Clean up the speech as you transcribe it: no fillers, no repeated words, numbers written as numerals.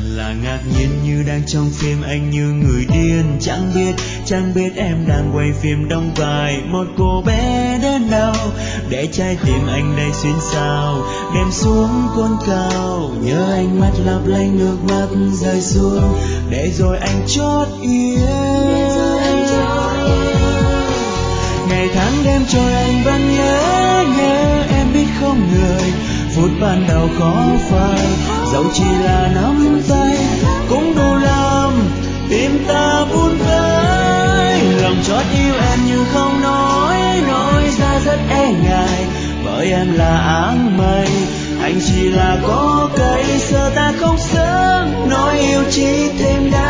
là ngạc nhiên như đang trong phim, anh như người điên chẳng biết em đang quay phim đóng vai một cô bé đến đâu, để trái tim anh đây xuyên sao đêm xuống cuốn cao, nhớ ánh mắt lấp lánh nước mắt rơi xuống để rồi anh chót yên. Ngày tháng đêm trôi anh vẫn nhớ em biết không người, phút ban đầu khó phai dẫu chỉ là nắm tay cũng đủ làm tim ta buồn vơi. Lòng chót yêu em nhưng không nói ra rất e ngại, bởi em là áng mây anh chỉ là có cây, giờ ta không sớm nói yêu chỉ thêm đã